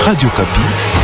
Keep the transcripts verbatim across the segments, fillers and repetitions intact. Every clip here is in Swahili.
Radio Kapi.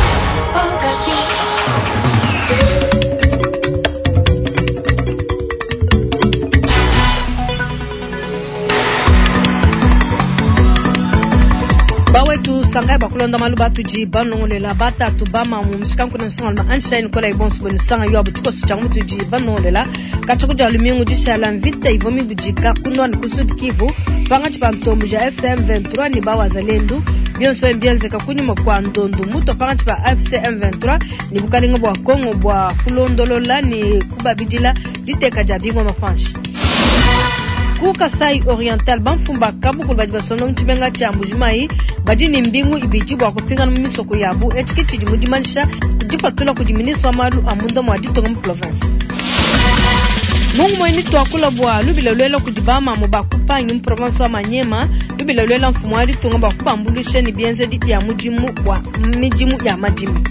Bawetu sangai bakulonda maluba tuji banongolela bata tubama mumshika kuna nsonga anshaini kola ibonsu benu sanga yobu tuko suchangu tuji banongolela kachukuja lumingu jishala mvita ivomi bujika kunwa nikusudi Kivu panga chipantombu ja F C M vingt-trois ni bawa zalendu bionso mbianze kakunyuma kwa ndondu muto panga chipa F C M vingt-trois ni bukalinga bwa Kongo bwa kulondolola ni kubabidila diteka jabingwa mafanshi ku Kasai Oriental banfumba kabuku baji basono mtibenga chambujimai baji ni mbingu ibijibwa kupinga numisoko yabu etikichi jimudimanisha kujipatula kujiministwa malu amunda mwadito mu province mungu mweni twakula bwa lubilelelo kujibama mu bakupanyi mu province wa Manyema lubilelelo mfumwari tunga bakubambulishe ni bienze di ya mujimu wa mijimu ya majimu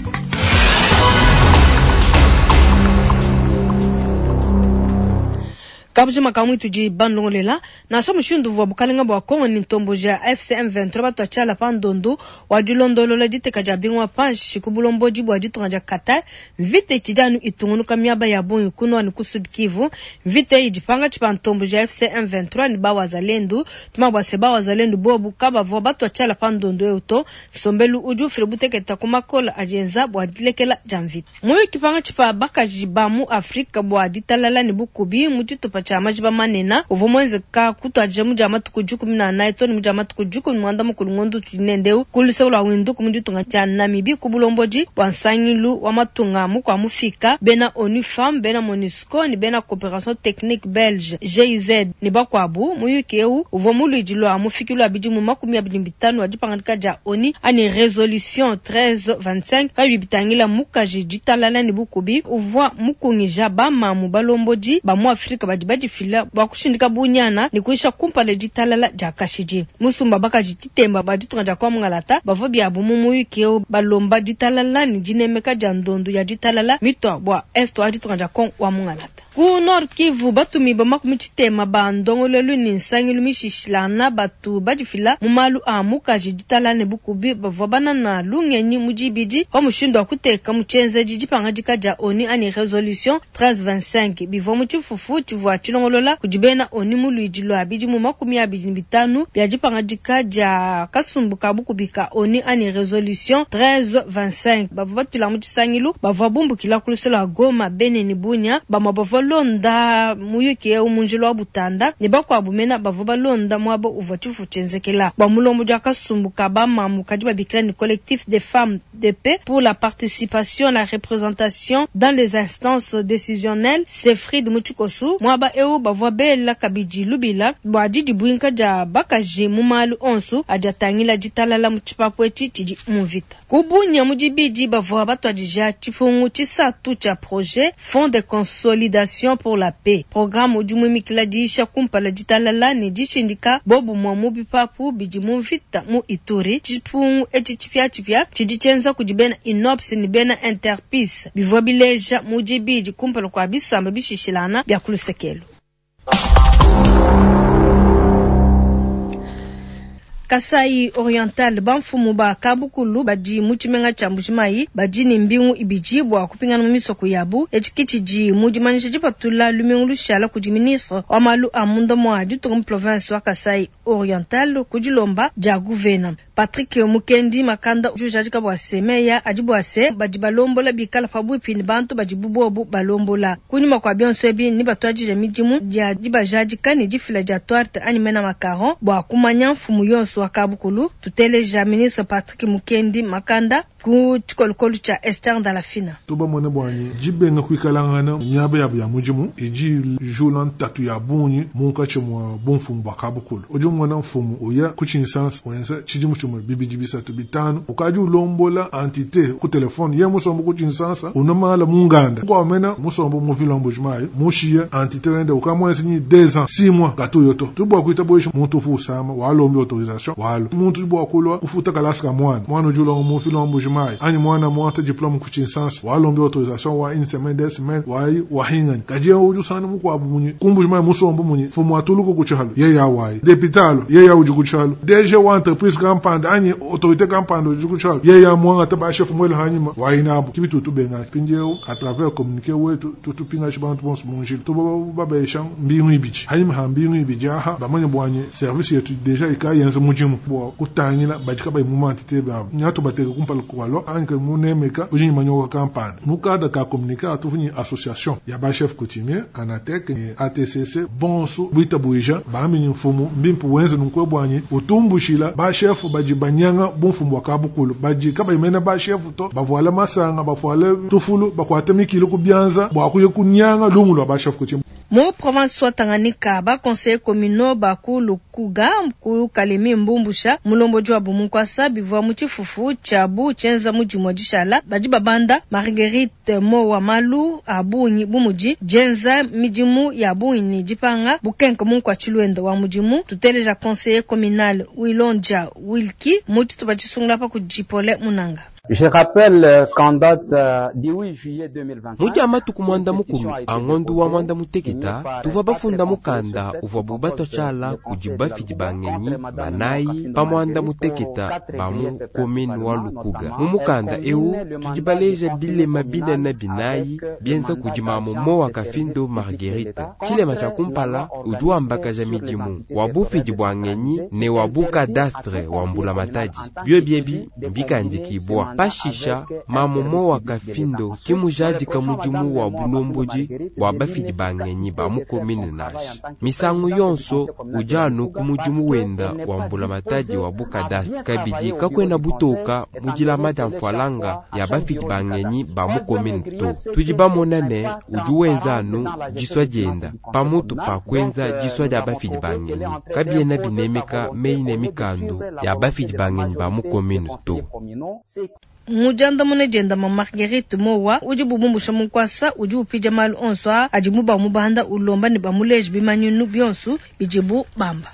kabujima kamwi tuji banongolela na somo shundu vwa bukalinga bwa Kongo ni ntomboja F C M vingt-trois batwachala pandondu wajulondolola diteka jabingwa panshi kubulomboji bwa ditonja Qatar vite chijanu itungunuka miaba ya bonyu kuno ni kusud Kivu vite ijipanga chipantomboja F C M vingt-trois ni bawa zalendu tuma bwa seba wa zalendu bobu kaba vwa batwachala pandondu euto sombelu uju filibuteke takumakola ajenza bwa dilekela janvit muyo kipanga chipa bakaji bamu Afrika bwa ditalala ni bukubi mutito cha majiba manena uvumwenze ka kutwaje mujama tukujuku mina na etoni mujama tukujuku mwanda mukulungondu tunendeu kulise ula windu kumujitunga cha Namibi kubulomboji wansanyilu wa matunga mu kwa mufika bena ONU Femme bena MONUSCO ni bena Coopération Technique Belge G I Z ni bakwabu muyukeu uvomulu ijilo amufikilu abiji mu makumi abili bitano ajipangandika ja ONU ani resolution treize vingt-cinq babi bitangila mukaji jitalala ni bukubi uvwa mukungija bama mu balomboji ba mu Afrika badi baji fila bakushindika bunyana ni kuisha kumpale jitalala jakashiji musumba bakaji titemba badi tunga kwa mungalata bavobi abumu muyukeo balomba jitalala ni jinemeka jandondu ya jitalala mitwa bwa esto adi tunga kwa wa mungalata ku Nord Kivu batumi bamakumi chitema bandongolelu ni nsangilu mishishilana batu baji fila mumalu amuka jitalala ne bukubi bavobana na lungenyi mujibiji wa mushindo akuteka muchenze jijipanga jikaja ONU ani resolution treize vingt-cinq bivo muchifufu chivwa chilongolola kujibena ONU muluijilo abiji mu makumi abiji bitanu byajipanga jikaja kasumbuka bukubika ONU ani resolution treize vingt-cinq bavobatula muchisangilu bavabumbu kila kulusela Goma Beni ni Bunya bamabavo londa muyuke umunjilo wa Butanda ni bakwa bumena bavuba londa mwabo uvatifu chenzekela bamulombo jakasumbuka bamamu kadiba bikira ni collectif des femmes de paix pour la participation la représentation dans les instances décisionnelles Sefrid Muchikosu mwaba eu bavwa bela kabiji lubila bwadidi buinka ja bakaji mumalu onsu ajatangila jitalala muchipapwechi chiji muvita kubunya mujibiji bavwa batwajija chifungu chisatu cha projet Fonds de consolidation pour la paix programme ujumwe mikila diisha kumpala jitalala ni jishindika bobu mwamubi papu biji muvita mu Ituri chipungu echi chipya chipya chijichenza kujibena inops ni bena interpeace bivwa bileja mujibiji kumpala kwa bisamba bishishilana bya kulusekelo Kasai Oriental banfumu ba kabukulu baji muchimenga chambujimai baji ni mbingu ibijibwa kupingana mumisoko yabu echikichiji mujimanisha jipatula lumingu lushala kujiministre wa malu amunda mwa dutongo province wa Kasai Oriental kujilomba ja gouverneur Patrick Mukendi makanda ujujajika bwa semeya ajibwase baji balombola bikala fabu pini bantu baji bubobu balombola kunyuma kwa bionsebi ni batwaji ja mijimu ja jibajaji kani jifila ja twarte animena makaron bwa kumanya mfumu yonso wa kabukulu tuteleja ministre Patrick Mukendi makanda ku chikolokolo cha Esther Dalafina toba mwana bwanyi jibenga kwikalangana nyaba ya ya mujimu eji julan tatu ya bunyi munka chemwa bonfumu bakabukulu ojo mwana mfumu oya kuchinsans wenza chijimu chumwe bibijibisa tubitano ukaju lombola entité ku telefone ye musombo kuchinsans unamala munganda kwa mena musombo mu vilombo jmaye mushia entité wende ukamwa sinyi deux ans six mois gatoyoto tubwa kuita boyisho muntu fu sama walombi autorisation walo muntu bwa kulwa ufuta kalaska mwana mwana julo mu vilombo mai ani mwana mwata diploma kuchinsans wa lombe autorisation wa une semaine deux semaines wa wa hingan kaje uju sana mu kwa bunyi kumbu mai musombo munyi fumu atuluko kuchalo ye ya wai depitalo ye ya uju kuchalo deje wa entreprise campagne ani autorité campagne uju kuchalo ye ya mwanga taba chef mwele hanima wa inabu kibitu tubenga pinjeo à travers communiquer we tu tu pinga chibantu bons monjil to baba eshang mbingu ibichi hanima ha mbingu ibiji ha bamanye bwanye service yetu deja ika yenze mujimu bo kutanyina bajika bay mumantite ba nyato bateka kumpal kwalo anke munemeka ujini manyoka campagne mukada ka communiquer atuvuni association ya ba chef coutumier anatek ni A T C C bonso buita buija ba mini mfumu mbimpu wenze nunkwe bwanye utumbushila ba chef bajibanyanga bumfumu wakabukulu bajika bayimena ba chef to bavuala masanga bavuala tufulu bakwatemikile kubyanza bwakuye kunyanga lungu lwa ba chef coutumier mo province soit Tanganyika ba conseil communal ba ku lukuga ku kalemi mbumbusha mulombo jwa bumunkwasa bivwa muchifufu chabu chenza muji modishala baji babanda Marguerite mo wa malu abunyi bumuji jenza mijimu ya bunyi jipanga bukenka munkwa chilwendo wa mujimu tuteleja conseiller communal Wilonja Wilki muti tubachisungula pa kujipole munanga. Je rappelle qu'en date du huit juillet deux mille vingt-cinq muja matuku mwanda mukulu angondu wa mwanda muteketa tuva bafunda mukanda uva bubato chala kujibafi jibangenyi banayi pa mwanda muteketa bamu komini wa lukuga mumukanda eu tujibaleje bilema bina na binayi bienza kujimamu mo wa kafindo Marguerite chilema cha kumpala ujua mbaka jamijimu wabufi jibwangenyi ne wabuka dastre wa mbula mataji bie biebi mbika ndikibwa pashisha mamomo wa kafindo kimujaji kamujumu wa bulomboji wa bafiji bangenyi ba mukomine nashi misangu yonso ujanu kumujumu wenda wa mbula mataji wa bukada kabiji kakwena butoka mujila madamfwalanga ya bafiji bangenyi ba mukomine to tujiba monane ujuwenzanu jiswa jenda pamutu pakwenza jiswa ja bafiji bangenyi kabiena binemeka meine mikando ya bafiji bangenyi ba mukomine to mujanda mune jenda ma Marguerite mowa uji bubumbusha munkwasa uji upija malu onswa ajimuba mubanda ulomba ni bamuleje bimanyunu byonsu bijibu bamba.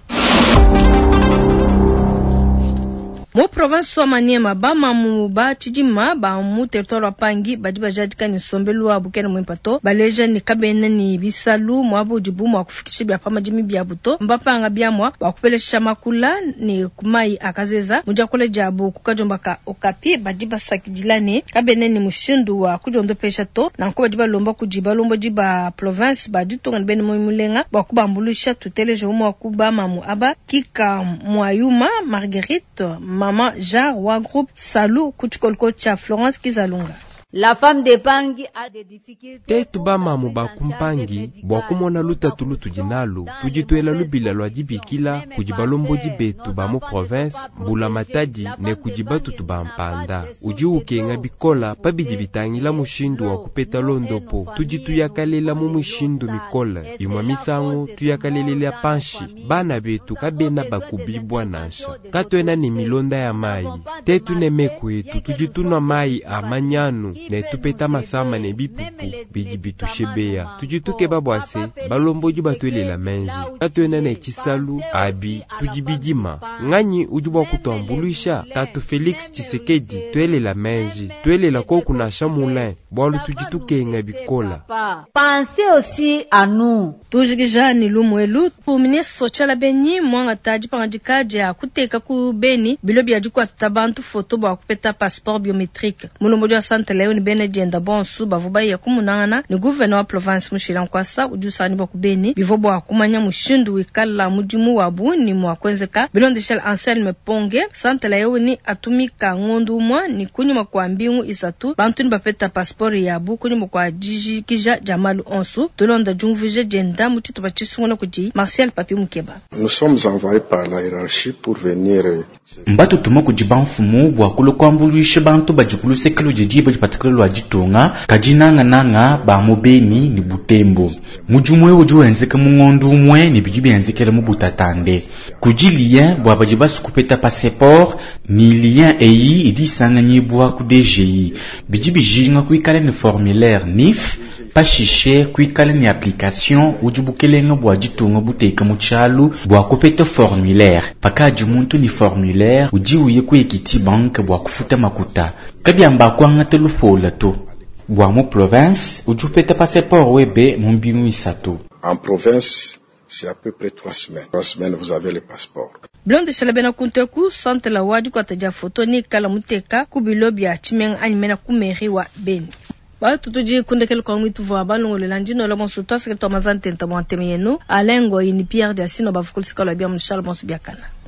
Mo province wa Maniema ba mamu ba chijima ba mu territoire pangi bajiba jadika ni sombelu wa bukene mwimpato baleja ni kabene ni bisalu mwabu jibu mwa kufikisha bya pama jimi bya buto mbapanga byamwa bakupelesha makula ni kumai akazeza muja kule jabu kukajomba ka okapi bajiba sakijilane kabene ni mushindu wa kujondo pesha to na ko bajiba lomba kujiba lombo jiba province badito ngani mo mulenga bakubambulisha tuteleje umwa kuba mamu aba kika mwayuma Marguerite Mama Jar wa groupe Salu kuchikolko cha Florence Kizalunga. La femme de Pangi a des difficultés. Tetu ba mamu ba kumpangi bwa kumona luta tulu tujinalu tujituela lubila lwa jibikila kujibalombo jibetu ba mu province bula mataji ne kujibatu tubampanda uji ukenga bikola pabiji bitangila mushindu wa kupeta londopo tujitu yakalela mu mushindu mikola imwa misango tuyakalelele panshi bana betu kabena bakubibwa nasha katwena ni milonda ya mai tetu ne mekwetu tujitunwa mai amanyanu ne tupeta masama ne bipupu biji bitushebea tujituke babwase balomboji batwele la menji katwena ne chisalu abi tujibijima nganyi ujubwa kutambulisha tatu Felix Tshisekedi twele la menji twele la koku na chamulin bwalu tujituke nga bikola. Pensez aussi à nous. Tujigija ni lumwelu pour ministre Sochala Benyi mwanga taji pangajikaje ya kuteka ku Beni bilobi ya jukwa tabantu foto bwa kupeta passeport biométrique mulomboji wa sante leo ni bene jenda bonsu bavuba ya kumunana ni gouverneur wa province mushira nkwasa ujusani bwa kubeni bivobo wa kumanya mushindu wikala mujimu wabu ni mwakwenzeka bilondeshel Anselme Ponge sante leo ni atumika ngondu mwa ni kunyuma kwa mbingu isatu bantu ni bapeta passeport ya bu kunyuma kwa jiji kija jamalu onsu tulonda jumvije jenda mutito bachisungona kuji Martial Papi Mukeba. Nous sommes envoyés par la hiérarchie pour venir mbatu tuma kujiba mfumu bwa kulokwambulisha bantu bajikulu sekelo jijiba jipatikalo wa jitonga kajinanga nanga ba mobeni ni butembo mujumwe ujuenzeka mungondu umwe ni bijibi enzekele mu butatande kujilien bwa bajiba kupeta passeport ni lien eyi idisanga nyibwa ku D G I bijibi jinga kuikale ni formulaire N I F pashishe kuikala ni application ujubukelenga bwa jitunga buteka muchalu bwa kupeta formulaire pakaji muntu ni formulaire ujiuye ku Equity Bank bwa kufuta makuta kabyamba kwanga telufola to bwa mu province ujupeta passeport webe mumbinu isato. En province, c'est à peu près trois semaines. Trois semaines, vous avez le passeport. Blonde Shalabena Kunteku, Sante la Wadi kwa taja foto ni kala muteka kubilobia chimeng animena kumeri wa Beni. Ba tutuji kunde kel kwa mwitu vwa balongo le landino la monsuta sekreto mazante ntamwante meyeno alengo ini Pierre de Asino bavukul sikala bia mshal monsu biakana.